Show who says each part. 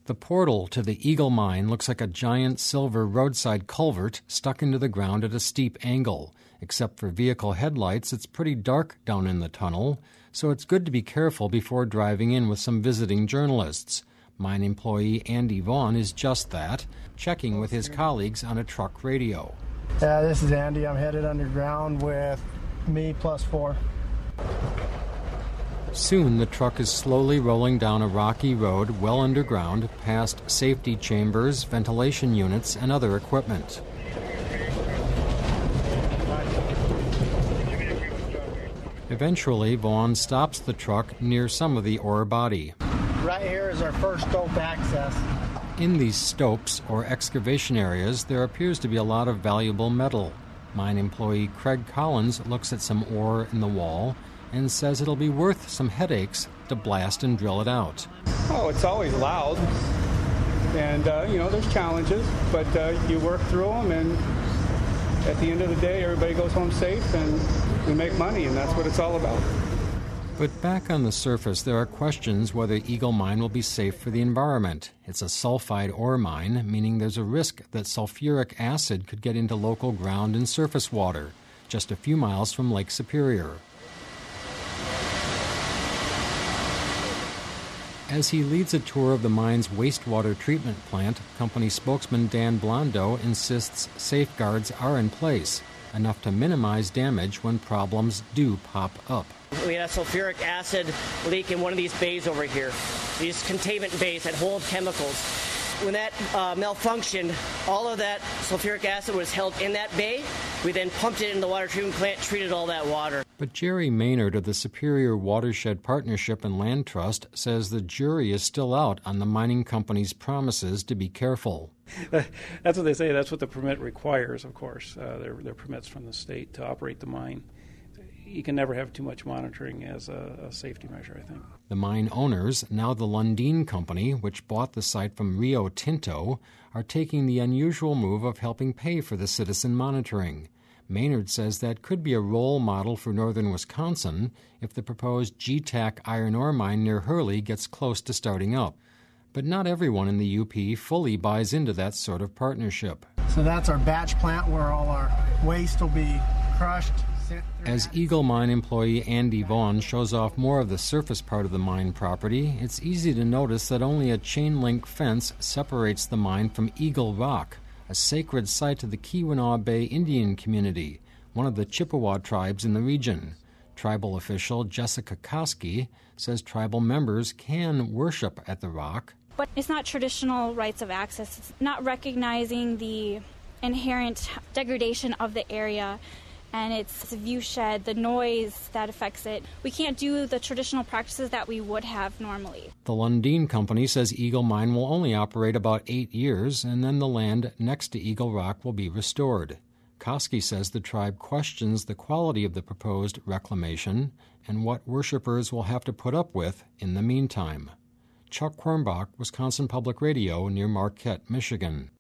Speaker 1: The portal to the Eagle Mine looks like a giant silver roadside culvert stuck into the ground at a steep angle. Except for vehicle headlights, it's pretty dark down in the tunnel, so it's good to be careful before driving in with some visiting journalists. Mine employee Andy Vaughn is just that, checking with his colleagues on a truck radio.
Speaker 2: This is Andy. I'm headed underground with me plus 4.
Speaker 1: Soon the truck is slowly rolling down a rocky road well underground, past safety chambers, ventilation units, and other equipment. Eventually, Vaughn stops the truck near some of the ore body.
Speaker 2: Right here is our first stope access.
Speaker 1: In these stopes, or excavation areas, there appears to be a lot of valuable metal. Mine employee Craig Collins looks at some ore in the wall and says it'll be worth some headaches to blast and drill it out.
Speaker 3: Oh, it's always loud, and there's challenges, but you work through them, and at the end of the day, everybody goes home safe, and we make money, and that's what it's all about.
Speaker 1: But back on the surface, there are questions whether Eagle Mine will be safe for the environment. It's a sulfide ore mine, meaning there's a risk that sulfuric acid could get into local ground and surface water, just a few miles from Lake Superior. As he leads a tour of the mine's wastewater treatment plant, company spokesman Dan Blondo insists safeguards are in place, enough to minimize damage when problems do pop up.
Speaker 4: We had a sulfuric acid leak in one of these bays over here, these containment bays that hold chemicals. When that malfunctioned, all of that sulfuric acid was held in that bay. We then pumped it in the water treatment plant, treated all that water.
Speaker 1: But Jerry Maynard of the Superior Watershed Partnership and Land Trust says the jury is still out on the mining company's promises to be careful.
Speaker 3: That's what they say. That's what the permit requires, of course. They're permits from the state to operate the mine. You can never have too much monitoring as a safety measure, I think.
Speaker 1: The mine owners, now the Lundin Company, which bought the site from Rio Tinto, are taking the unusual move of helping pay for the citizen monitoring. Maynard says that could be a role model for northern Wisconsin if the proposed GTAC iron ore mine near Hurley gets close to starting up. But not everyone in the UP fully buys into that sort of partnership.
Speaker 2: So that's our batch plant where all our waste will be crushed.
Speaker 1: As Eagle Mine employee Andy Vaughn shows off more of the surface part of the mine property, it's easy to notice that only a chain-link fence separates the mine from Eagle Rock, a sacred site to the Keweenaw Bay Indian community, one of the Chippewa tribes in the region. Tribal official Jessica Koski says tribal members can worship at the rock.
Speaker 5: But it's not traditional rights of access. It's not recognizing the inherent degradation of the area, and it's a view shed, the noise that affects it. We can't do the traditional practices that we would have normally.
Speaker 1: The Lundin Company says Eagle Mine will only operate about 8 years, and then the land next to Eagle Rock will be restored. Koski says the tribe questions the quality of the proposed reclamation and what worshipers will have to put up with in the meantime. Chuck Quirmbach, Wisconsin Public Radio, near Marquette, Michigan.